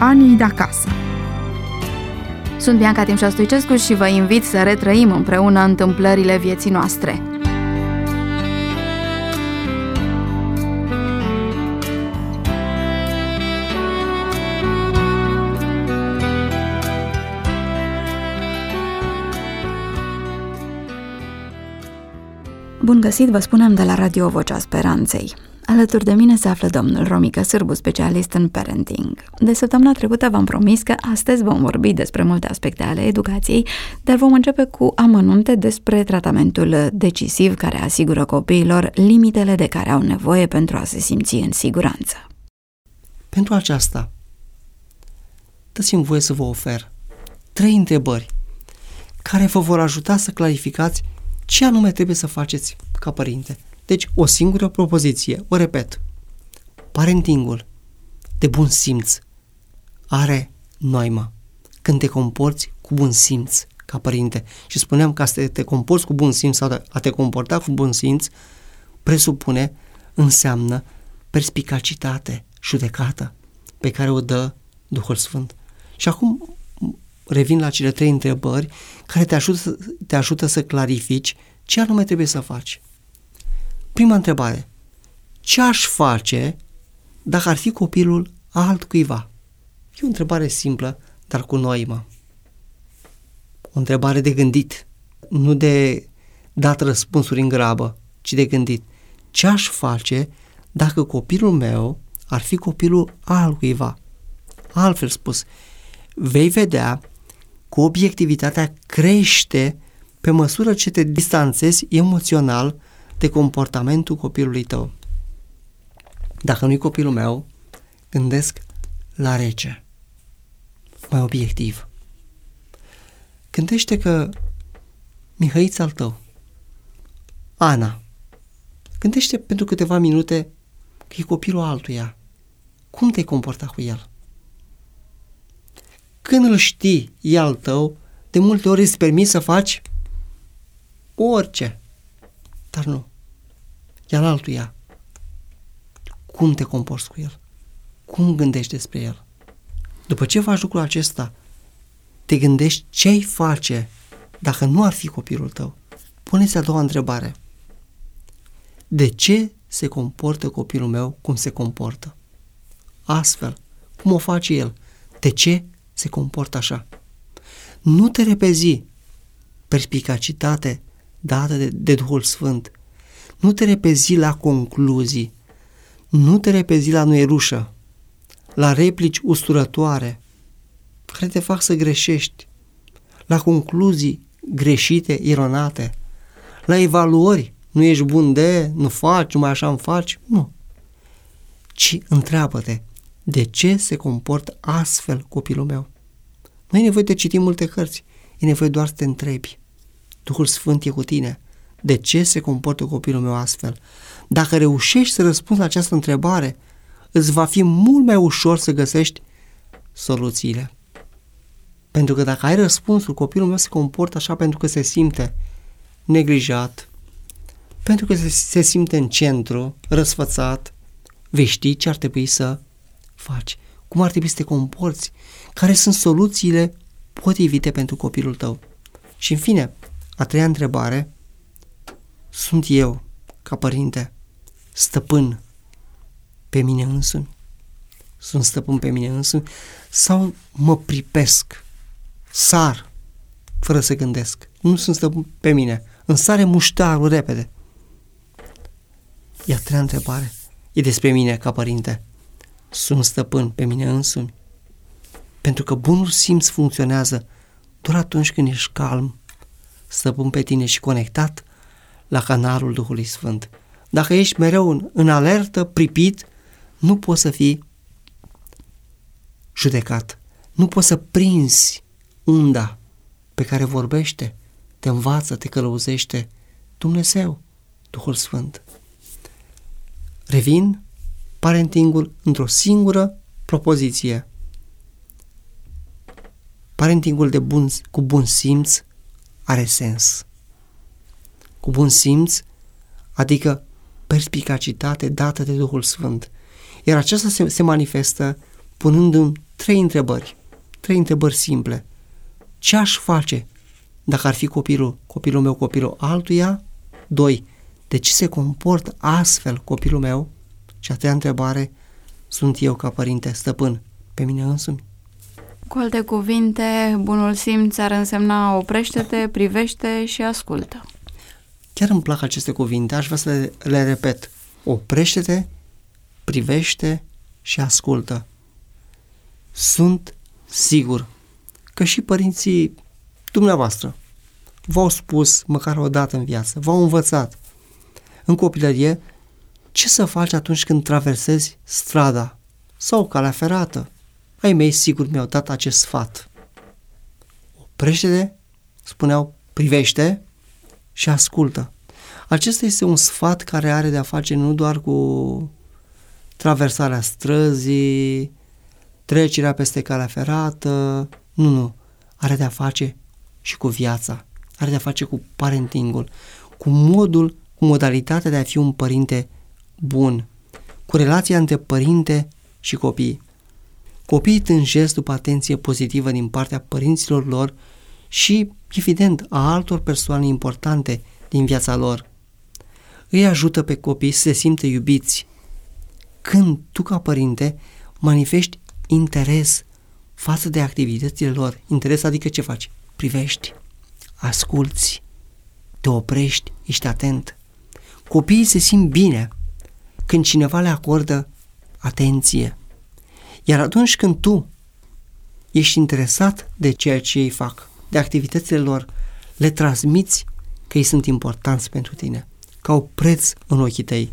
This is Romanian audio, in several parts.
Anii de acasă. Sunt Bianca Timșa Stoicescu și vă invit să retrăim împreună întâmplările vieții noastre. Bun găsit, vă spunem de la Radio Vocea Speranței. Alături de mine se află domnul Romică Sârbu, specialist în parenting. De săptămâna trecută v-am promis că astăzi vom vorbi despre multe aspecte ale educației, dar vom începe cu amănunte despre tratamentul decisiv care asigură copiilor limitele de care au nevoie pentru a se simți în siguranță. Pentru aceasta, dați-mi voie să vă ofer 3 întrebări care vă vor ajuta să clarificați ce anume trebuie să faceți ca părinte. Deci, o singură propoziție, o repet. Parentingul de bun simț are noimă când te comporți cu bun simț ca părinte. Și spuneam că să te comporți cu bun simț sau a te comporta cu bun simț presupune, înseamnă perspicacitate, judecată pe care o dă Duhul Sfânt. Și acum revin la cele 3 întrebări care te ajută să clarifici ce anume trebuie să faci. Prima întrebare. Ce aș face dacă ar fi copilul altcuiva? E o întrebare simplă, dar cu noimă. O întrebare de gândit, nu de dat răspunsuri în grabă, ci de gândit. Ce aș face dacă copilul meu ar fi copilul altcuiva? Altfel spus, vei vedea că obiectivitatea crește pe măsură ce te distanțezi emoțional de comportamentul copilului tău. Dacă nu-i copilul meu, gândesc la rece, mai obiectiv. Gândește că Mihăița al tău, Ana, gândește pentru câteva minute că e copilul altuia. Cum te-ai comporta cu el? Când îl știi, e al tău, de multe ori îți permiți să faci orice. Dar nu. E al altuia. Cum te comporți cu el? Cum gândești despre el? După ce faci lucrul acesta, te gândești ce ai face dacă nu ar fi copilul tău. Pune-ți a doua întrebare. De ce se comportă copilul meu cum se comportă? Astfel, cum o face el? De ce se comportă așa? Nu te repezi. Perspicacitate dată de Duhul Sfânt. Nu te repezi la concluzii. Nu te repezi la nuierușă, la replici usturătoare care te fac să greșești, la concluzii greșite, eronate, la evaluări. Nu ești bun nu faci, numai așa îmi faci. Nu. Ci întreabă-te, de ce se comportă astfel copilul meu? Nu ai nevoie de citi multe cărți, e nevoie doar să te întrebi. Duhul Sfânt e cu tine. De ce se comportă copilul meu astfel? Dacă reușești să răspunzi la această întrebare, îți va fi mult mai ușor să găsești soluțiile. Pentru că dacă ai răspunsul, copilul meu se comportă așa pentru că se simte neglijat, pentru că se simte în centru, răsfățat, vei ști ce ar trebui să faci, cum ar trebui să te comporți, care sunt soluțiile potrivite pentru copilul tău. Și în fine, a 3-a întrebare, sunt eu, ca părinte, stăpân pe mine însumi? Sunt stăpân pe mine însumi? Sau mă pripesc, sar, fără să gândesc? Nu sunt stăpân pe mine, îmi sare muștarul repede. E a 3-a întrebare, e despre mine ca părinte. Sunt stăpân pe mine însumi? Pentru că bunul simț funcționează doar atunci când ești calm, stăpân pe tine și conectat la canalul Duhului Sfânt. Dacă ești mereu în alertă, pripit, nu poți să fii judecat. Nu poți să prinzi unda pe care vorbește, te învață, te călăuzește Dumnezeu, Duhul Sfânt. Revin, parentingul într-o singură propoziție. Parentingul cu bun simț are sens. Cu bun simț, adică perspicacitate dată de Duhul Sfânt. Iar aceasta se manifestă punându-mi 3 întrebări simple. Ce aș face dacă ar fi copilul meu, copilul altuia? 2. De ce se comportă astfel copilul meu? Și a 3-a întrebare, sunt eu ca părinte stăpân pe mine însumi? Cu alte cuvinte, bunul simț ar însemna oprește-te, privește și ascultă. Chiar îmi plac aceste cuvinte, aș vrea să le repet. Oprește-te, privește și ascultă. Sunt sigur că și părinții dumneavoastră v-au spus măcar o dată în viață, v-au învățat în copilărie ce să faci atunci când traversezi strada sau calea ferată. Ai mei sigur mi-au dat acest sfat. Oprește-te, spuneau, privește și ascultă. Acesta este un sfat care are de-a face nu doar cu traversarea străzii, trecerea peste calea ferată, nu, are de-a face și cu viața, are de-a face cu parentingul, cu modalitatea de a fi un părinte bun, cu relația între părinte și copii. Copiii tânjesc după atenție pozitivă din partea părinților lor și, evident, a altor persoane importante din viața lor. Îi ajută pe copii să se simtă iubiți. Când tu, ca părinte, manifesti interes față de activitățile lor, interes adică ce faci? Privești, asculți, te oprești, ești atent. Copiii se simt bine când cineva le acordă atenție. Iar atunci când tu ești interesat de ceea ce ei fac, de activitățile lor, le transmiți că ei sunt importanți pentru tine, că au preț în ochii tăi.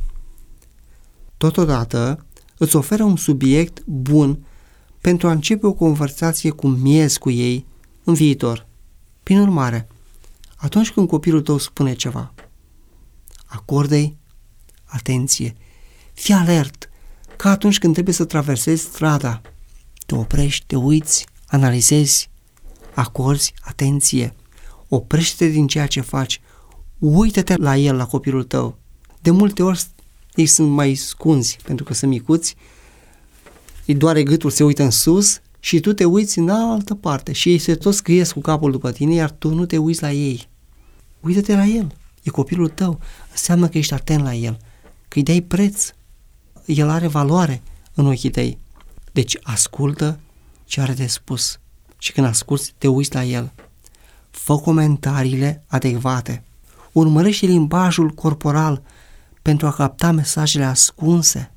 Totodată îți oferă un subiect bun pentru a începe o conversație cu miez cu ei în viitor. Prin urmare, atunci când copilul tău spune ceva, acordă-i atenție, fii alert, ca atunci când trebuie să traversezi strada, te oprești, te uiți, analizezi, acorzi atenție, oprește-te din ceea ce faci, uită-te la el, la copilul tău. De multe ori ei sunt mai scunzi, pentru că sunt micuți, îi doare gâtul, se uită în sus și tu te uiți în altă parte și ei se tot scriesc cu capul după tine, iar tu nu te uiți la ei. Uită-te la el, e copilul tău, înseamnă că ești atent la el, că îi dai preț, el are valoare în ochii tăi. Deci ascultă ce are de spus și când asculți te uiți la el. Fă comentariile adecvate. Urmărește limbajul corporal pentru a capta mesajele ascunse.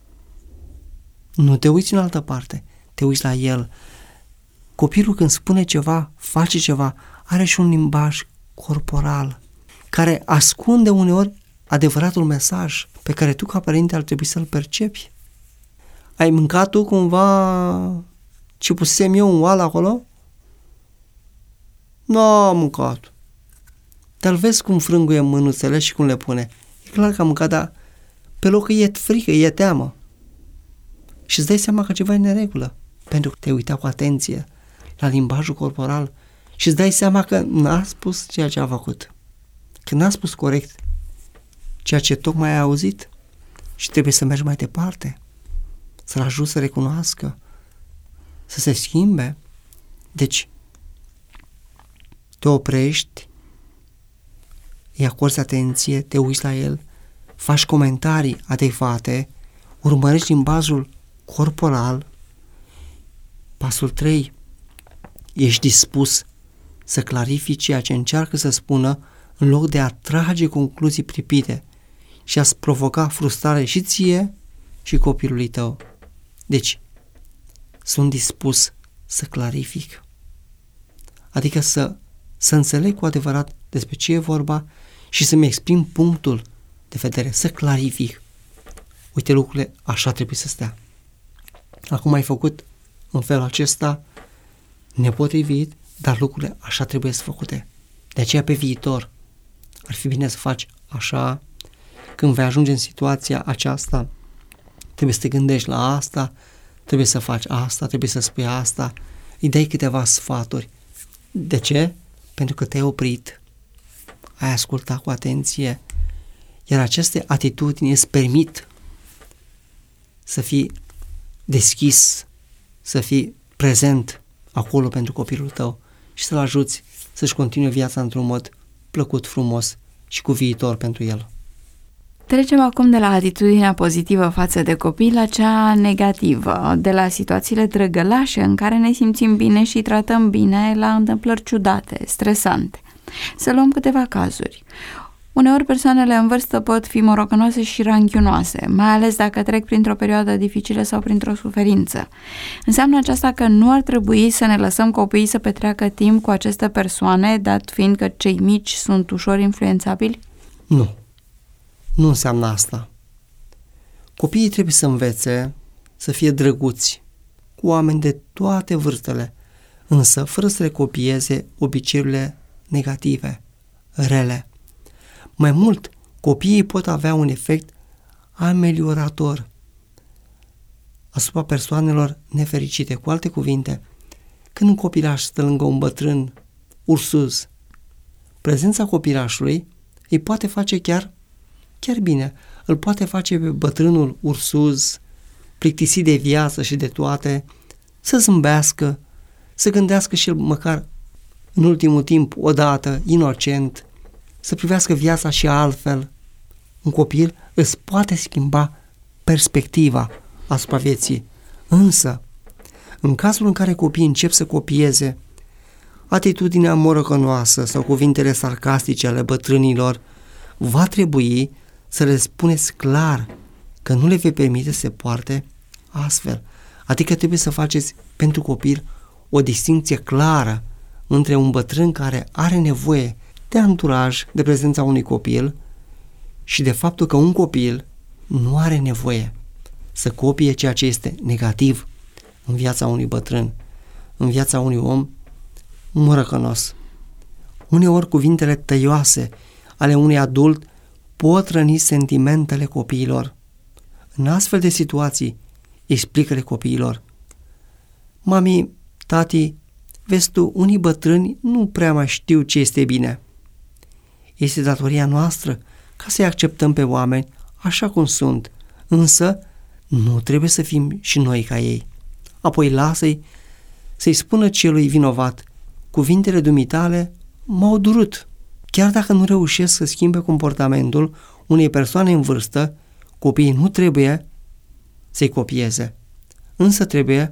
Nu te uiți în altă parte, te uiți la el. Copilul când spune ceva, face ceva, are și un limbaj corporal care ascunde uneori adevăratul mesaj pe care tu ca părinte ar trebui să-l percepi. Ai mâncat tu cumva ce pusesem eu în oală acolo? Nu am mâncat. Dar vezi cum frânguie mânuțele și cum le pune. E clar că am mâncat, dar pe loc e frică, e teamă. Și îți dai seama că ceva e în neregulă, pentru că te-ai uitat cu atenție la limbajul corporal și îți dai seama că n-a spus ceea ce a făcut. Că n-a spus corect ceea ce tocmai ai auzit și trebuie să mergi mai departe, să-l ajuți să recunoască, să se schimbe. Deci, te oprești, îi acorzi atenție, te uiți la el, faci comentarii adecvate, urmărești limbajul corporal. Pasul 3. Ești dispus să clarifici ceea ce încearcă să spună în loc de a trage concluzii pripite și a-ți provoca frustrare și ție și copilului tău. Deci, sunt dispus să clarific. Adică să înțeleg cu adevărat despre ce e vorba și să-mi exprim punctul de vedere, să clarific. Uite, lucrurile așa trebuie să stea. Acum ai făcut în felul acesta nepotrivit, dar lucrurile așa trebuie să făcute. De aceea pe viitor ar fi bine să faci așa. Când vei ajunge în situația aceasta, trebuie să te gândești la asta, trebuie să faci asta, trebuie să spui asta. Îi dai câteva sfaturi. De ce? Pentru că te-ai oprit, ai ascultat cu atenție, iar aceste atitudini îți permit să fii deschis să fii prezent acolo pentru copilul tău și să-l ajuți să-și continue viața într-un mod plăcut, frumos și cu viitor pentru el. Trecem acum de la atitudinea pozitivă față de copii la cea negativă, de la situațiile drăgălașe în care ne simțim bine și tratăm bine la întâmplări ciudate, stresante. Să luăm câteva cazuri. Uneori persoanele în vârstă pot fi morocănoase și ranchiunoase, mai ales dacă trec printr-o perioadă dificilă sau printr-o suferință. Înseamnă aceasta că nu ar trebui să ne lăsăm copiii să petreacă timp cu aceste persoane, dat fiind că cei mici sunt ușor influențabili? Nu. Nu înseamnă asta. Copiii trebuie să învețe să fie drăguți cu oameni de toate vârstele, însă fără să le copieze obiceiurile negative, rele. Mai mult, copiii pot avea un efect ameliorator asupra persoanelor nefericite. Cu alte cuvinte, când un copilaș stă lângă un bătrân ursuz, prezența copilașului îi poate face chiar bine. Îl poate face pe bătrânul ursuz, plictisit de viață și de toate, să zâmbească, să gândească și el măcar în ultimul timp, odată, inocent, să privească viața și altfel. Un copil îți poate schimba perspectiva asupra vieții. Însă, în cazul în care copiii încep să copieze atitudinea morocănoasă sau cuvintele sarcastice ale bătrânilor, va trebui să le spuneți clar că nu le vei permite să se poarte astfel. Adică trebuie să faceți pentru copil o distincție clară între un bătrân care are nevoie de anturaj, de prezența unui copil și de faptul că un copil nu are nevoie să copie ceea ce este negativ în viața unui bătrân, în viața unui om morocănos. Uneori cuvintele tăioase ale unui adult pot răni sentimentele copiilor. În astfel de situații, explică-le copiilor: mami, tati, vezi tu, unii bătrâni nu prea mai știu ce este bine. Este datoria noastră ca să-i acceptăm pe oameni așa cum sunt, însă nu trebuie să fim și noi ca ei. Apoi lasă-i să-i spună celui vinovat: cuvintele dumitale m-au durut. Chiar dacă nu reușesc să schimbe comportamentul unei persoane în vârstă, copiii nu trebuie să-i copieze, însă trebuie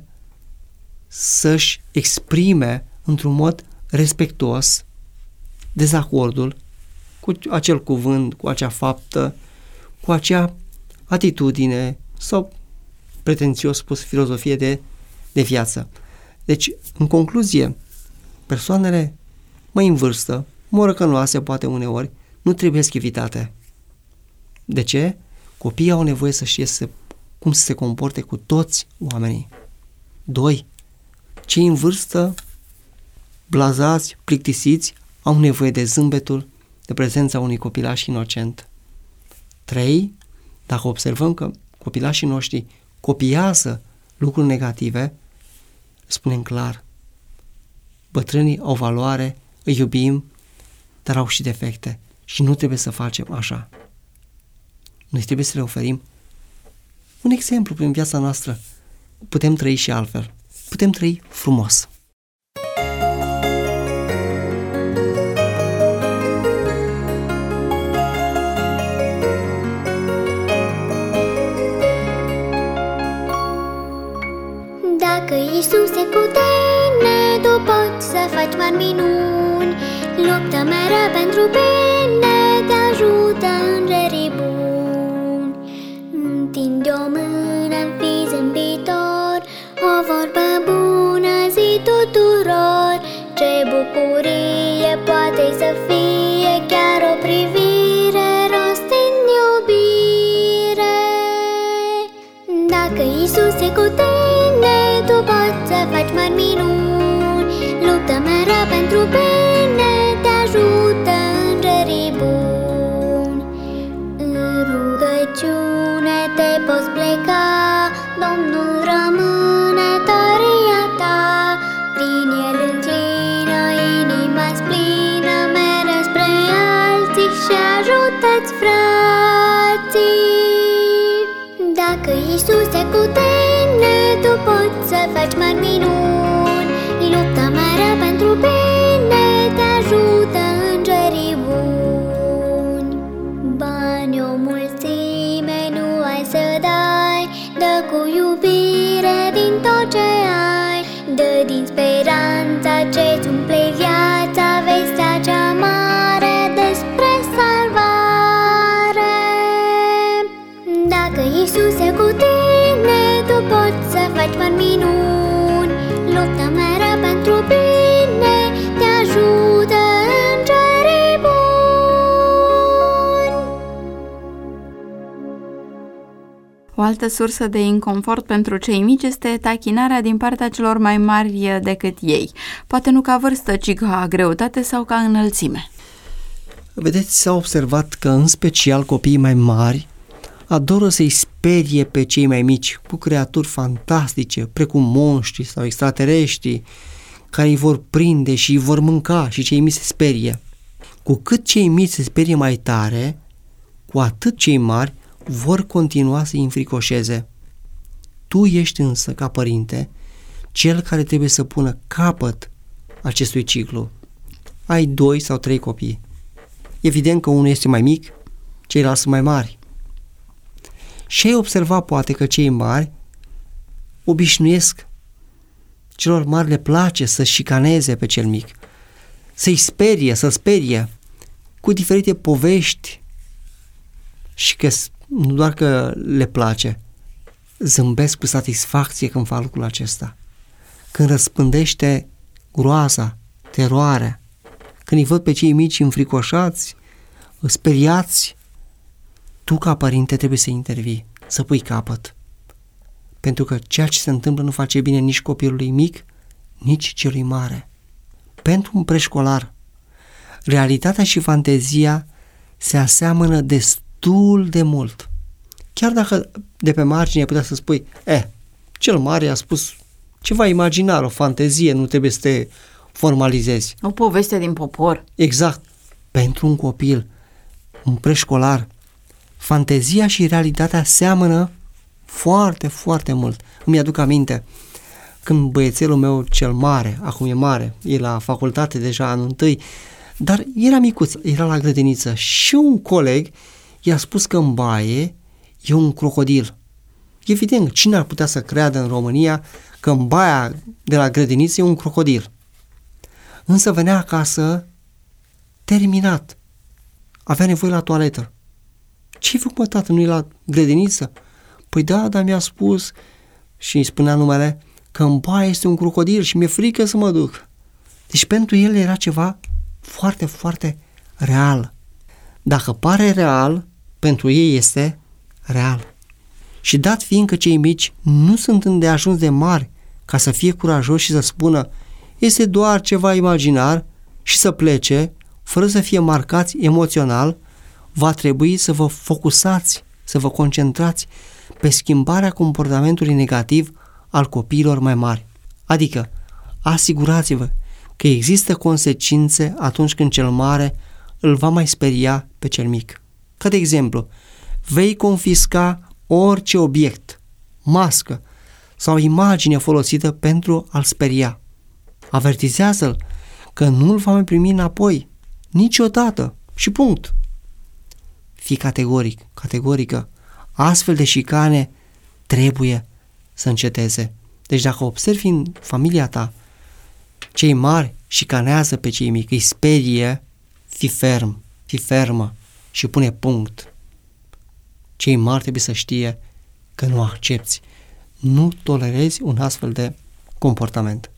să-și exprime într-un mod respectuos dezacordul cu acel cuvânt, cu acea faptă, cu acea atitudine sau, pretențios spus, filozofie de viață. Deci, în concluzie, persoanele mai în vârstă, morocănoase poate uneori, nu trebuie evitate. De ce? Copiii au nevoie să știe cum să se comporte cu toți oamenii. 2. Cei în vârstă, blazați, plictisiți, au nevoie de zâmbetul, de prezența unui copilaș inocent. 3. Dacă observăm că copilașii noștri copiază lucruri negative, spunem clar: bătrânii au valoare, îi iubim, dar au și defecte și nu trebuie să facem așa. Noi trebuie să le oferim un exemplu prin viața noastră. Putem trăi și altfel. Putem trăi frumos. Dacă Iisuse cu tine, tu poți să faci mari minuni. Luptă mereu pentru bine, te ajută îngerii buni. Întinde o mână, fii zâmbitor, o vorbă bună zi tuturor. Ce bucurie poate să fie chiar o privire, rost în iubire. Dacă Iisus e cu tine, tu poți să faci mari minuni. Luptă mereu pentru bine, te ajută îngerii buni. În rugăciune te poți pleca, Domnul rămâne tăria ta. Prin El înclină inima-ți plină, mereu spre alții și ajută-ți frații. Dacă Iisus e cu tine, bine, tu poți să faci mari minuni. Luptă mereu pentru bine, te ajută îngerii buni. Bani o mulțime nu ai să dai, dă cu iubire din tot ce ai. Dă din speranța ce-ți umple viața vestea cea mare despre salvare. Dacă Iisus e cu tine, tu poți să faci mari minuni. Luptă mereu pentru bine, te ajută îngerii buni. O altă sursă de inconfort pentru cei mici este tachinarea din partea celor mai mari decât ei. Poate nu ca vârstă, ci ca greutate sau ca înălțime. Vedeți, s-a observat că în special copiii mai mari adoră să-i sperie pe cei mai mici cu creaturi fantastice, precum monștri sau extraterestri, care îi vor prinde și îi vor mânca și cei mici se sperie. Cu cât cei mici se sperie mai tare, cu atât cei mari vor continua să-i înfricoșeze. Tu ești însă, ca părinte, cel care trebuie să pună capăt acestui ciclu. Ai 2 sau 3 copii. Evident că unul este mai mic, ceilalți sunt mai mari. Și ai observat poate că cei mari obișnuiesc, celor mari le place să șicaneze pe cel mic, să-i sperie, să sperie cu diferite povești și că nu doar că le place, zâmbesc cu satisfacție când fac lucrul acesta. Când răspândește groaza, teroarea, când îi văd pe cei mici înfricoșați, speriați, tu ca părinte trebuie să intervii, să pui capăt. Pentru că ceea ce se întâmplă nu face bine nici copilului mic, nici celui mare. Pentru un preșcolar, realitatea și fantezia se aseamănă destul de mult. Chiar dacă de pe margine putea să spui, cel mare a spus ceva imaginar, o fantezie, nu trebuie să te formalizezi. O poveste din popor. Exact. Pentru un copil, un preșcolar, fantezia și realitatea seamănă foarte, foarte mult. Îmi aduc aminte când băiețelul meu cel mare, acum e mare, e la facultate deja anul 1, dar era micuț, era la grădiniță și un coleg i-a spus că în baie e un crocodil. Evident, cine ar putea să creadă în România că în baia de la grădiniță e un crocodil? Însă venea acasă terminat. Avea nevoie la toaletă. Ce-ai făcut, mă, tată, nu-i la grădiniță? Păi da, dar mi-a spus și îi spunea numele că în baie este un crocodil și mi-e frică să mă duc. Deci pentru el era ceva foarte, foarte real. Dacă pare real, pentru ei este real. Și dat fiind că cei mici nu sunt îndeajuns de mari ca să fie curajoși și să spună este doar ceva imaginar și să plece, fără să fie marcați emoțional, va trebui să vă focusați, să vă concentrați pe schimbarea comportamentului negativ al copiilor mai mari. Adică, asigurați-vă că există consecințe atunci când cel mare îl va mai speria pe cel mic. Ca de exemplu, vei confisca orice obiect, mască sau imagine folosită pentru a-l speria. Avertizează-l că nu îl va mai primi înapoi, niciodată și punct. Fii categorică. Astfel de șicane trebuie să înceteze. Deci dacă observi în familia ta, cei mari șicanează pe cei mici, îi sperie, fii ferm, fii fermă și pune punct. Cei mari trebuie să știe că nu accepți, nu tolerezi un astfel de comportament.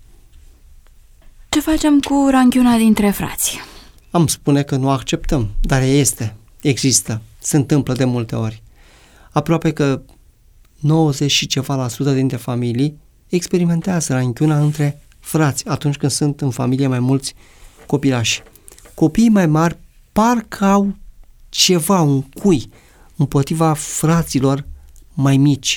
Ce facem cu ranchiuna dintre frați? Am spune că nu acceptăm, dar există, se întâmplă de multe ori. Aproape că 90 și ceva la sută dintre familii experimentează ranchiuna între frați atunci când sunt în familie mai mulți copilași. Copiii mai mari parcă au ceva, un cui împotriva fraților mai mici.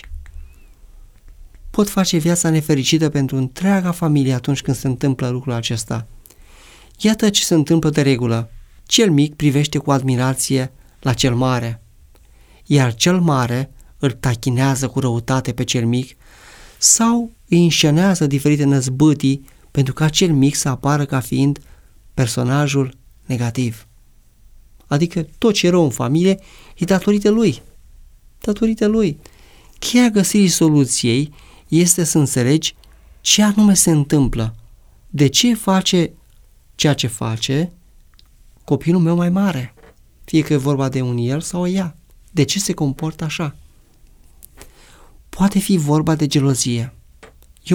Pot face viața nefericită pentru întreaga familie atunci când se întâmplă lucrul acesta. Iată ce se întâmplă de regulă. Cel mic privește cu admirație la cel mare, iar cel mare îl tachinează cu răutate pe cel mic sau îi înscenează diferite năzbâtii pentru ca cel mic să apară ca fiind personajul negativ. Adică tot ce e rău în familie e datorită lui. Datorită lui. Cheia găsirii soluției este să înțelegi ce anume se întâmplă. De ce face ceea ce face copilul meu mai mare? Fie că e vorba de un el sau ea. De ce se comportă așa? Poate fi vorba de gelozie. E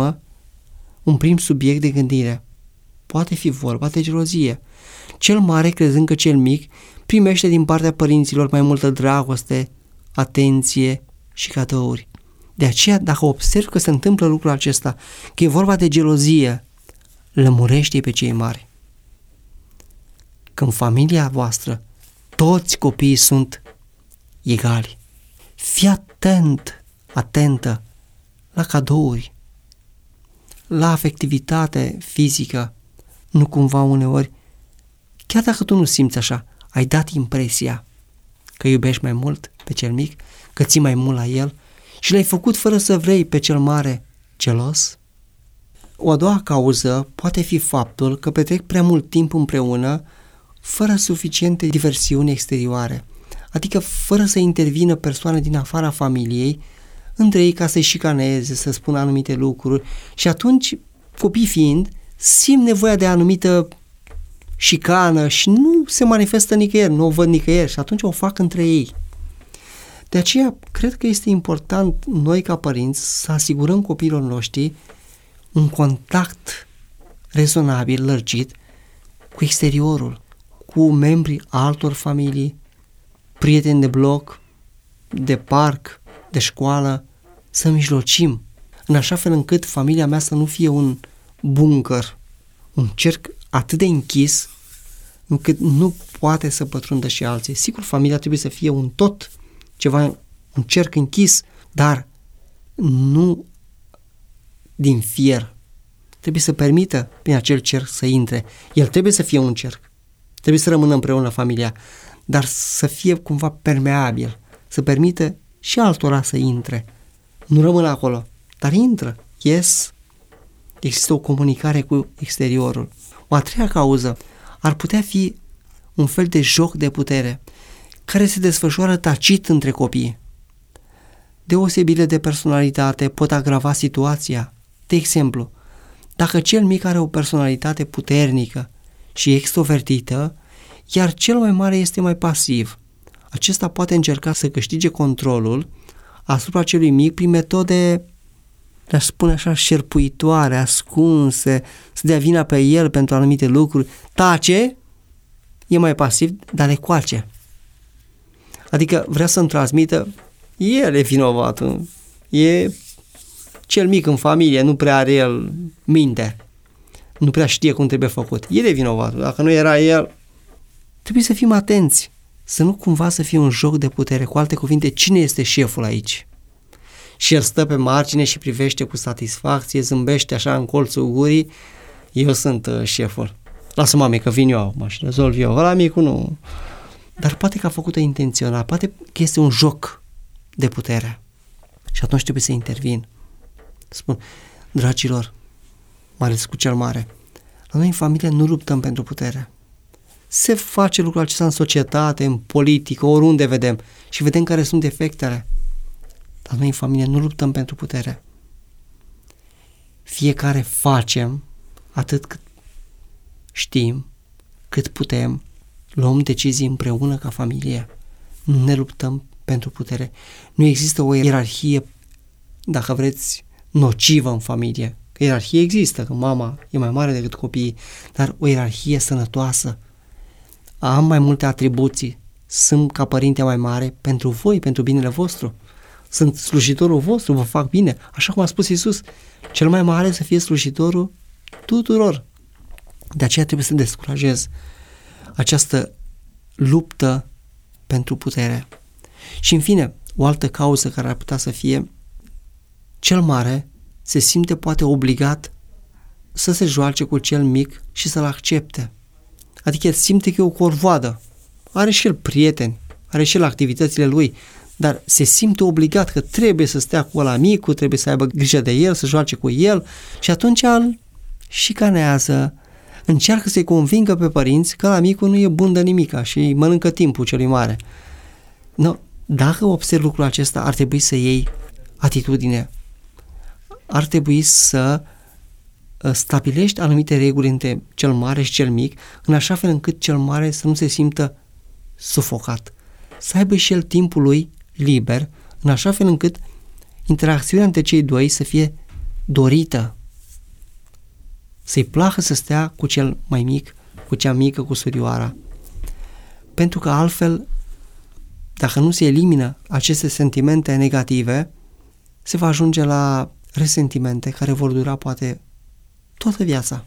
un prim subiect de gândire. Poate fi vorba de gelozie. Cel mare, crezând că cel mic primește din partea părinților mai multă dragoste, atenție și cadouri. De aceea, dacă observi că se întâmplă lucrul acesta, că e vorba de gelozie, lămurește-i pe cei mari. Că în familia voastră toți copiii sunt egali. Fii atentă la cadouri, la afectivitate fizică. Nu cumva uneori, chiar dacă tu nu simți așa, ai dat impresia că iubești mai mult pe cel mic, că ții mai mult la el și l-ai făcut fără să vrei pe cel mare gelos? O a doua cauză poate fi faptul că petrec prea mult timp împreună fără suficiente diversiuni exterioare, adică fără să intervină persoane din afara familiei între ei ca să-i șicaneze, să spună anumite lucruri și atunci, copii fiind, simt nevoia de anumită șicană și nu se manifestă nicăieri, nu o văd nicăieri și atunci o fac între ei. De aceea, cred că este important noi ca părinți să asigurăm copiilor noștri un contact rezonabil, lărgit, cu exteriorul, cu membrii altor familii, prieteni de bloc, de parc, de școală, să mijlocim, în așa fel încât familia mea să nu fie un bunker, un cerc atât de închis, încât nu poate să pătrundă și alții. Sigur, familia trebuie să fie un tot, ceva, un cerc închis, dar nu din fier. Trebuie să permită prin acel cerc să intre. El trebuie să fie un cerc. Trebuie să rămână împreună familia, dar să fie cumva permeabil, să permită și altora să intre. Nu rămân acolo, dar intră, ies. Există o comunicare cu exteriorul. O a treia cauză ar putea fi un fel de joc de putere care se desfășoară tacit între copii. Deosebile de personalitate pot agrava situația. De exemplu, dacă cel mic are o personalitate puternică și extrovertită, iar cel mai mare este mai pasiv, acesta poate încerca să câștige controlul asupra celui mic prin metode, aș spune așa, șerpuitoare, ascunse, să dea vina pe el pentru anumite lucruri. Tace, e mai pasiv, dar le coace. Adică vrea să-mi transmită, el e vinovat, e cel mic în familie, nu prea are el minte, nu prea știe cum trebuie făcut. El e vinovat, dacă nu era el, trebuie să fim atenți, să nu cumva să fie un joc de putere. Cu alte cuvinte, cine este șeful aici? Și el stă pe margine și privește cu satisfacție, zâmbește așa în colțul gurii, eu sunt șeful. Lasă mami că vin eu acum și rezolv eu. Ăla micul nu. Dar poate că a făcut-o intenționat, poate că este un joc de putere. Și atunci trebuie să intervin. Spun, dragilor, mai ales cu cel mare, la noi în familie nu luptăm pentru putere. Se face lucrul acesta în societate, în politică, oriunde vedem și vedem care sunt efectele. Dar noi în familie nu luptăm pentru putere. Fiecare facem atât cât știm, cât putem, luăm decizii împreună ca familie. Nu ne luptăm pentru putere. Nu există o ierarhie, dacă vreți, nocivă în familie. Că ierarhie există, că mama e mai mare decât copiii, dar o ierarhie sănătoasă. Am mai multe atribuții. Sunt ca părinte mai mare pentru voi, pentru binele vostru. Sunt slujitorul vostru, vă fac bine. Așa cum a spus Iisus, cel mai mare să fie slujitorul tuturor. De aceea trebuie să descurajez această luptă pentru putere. Și în fine, o altă cauză care ar putea să fie, cel mare se simte poate obligat să se joace cu cel mic și să-l accepte. Adică el simte că e o corvoadă. Are și el prieteni, are și el activitățile lui, dar se simte obligat că trebuie să stea cu ăla micul, trebuie să aibă grijă de el, să joace cu el și atunci îl șicanează, încearcă să-i convingă pe părinți că ăla micul nu e bun de nimica și mănâncă timpul celui mare. No, dacă observi lucrul acesta, ar trebui să iei atitudine. Ar trebui să stabilești anumite reguli între cel mare și cel mic, în așa fel încât cel mare să nu se simtă sufocat. Să aibă și el timpul lui liber, în așa fel încât interacțiunea între cei doi să fie dorită. Să-i placă să stea cu cel mai mic, cu cea mică, cu surioara. Pentru că altfel, dacă nu se elimină aceste sentimente negative, se va ajunge la resentimente care vor dura poate toată viața.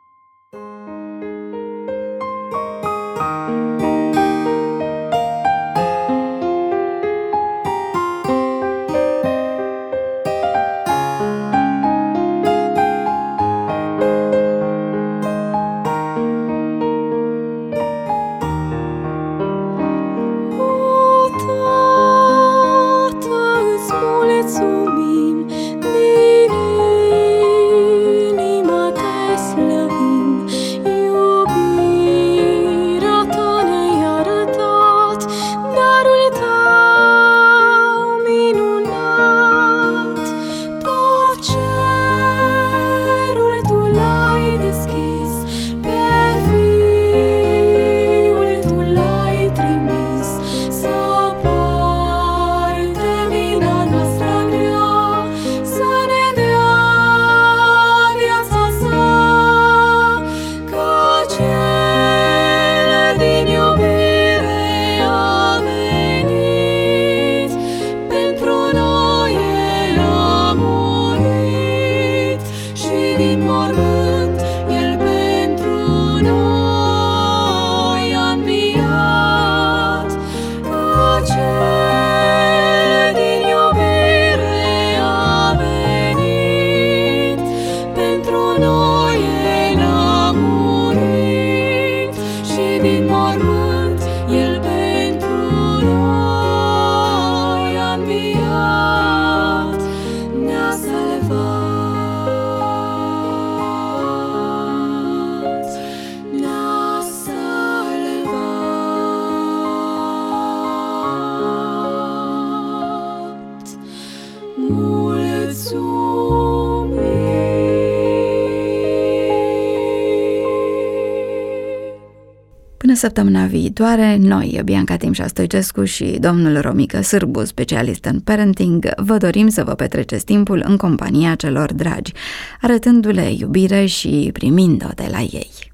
Până săptămâna viitoare, noi, Bianca Timșa Stoicescu și domnul Romică Sârbu, specialist în parenting, vă dorim să vă petreceți timpul în compania celor dragi, arătându-le iubire și primind-o de la ei.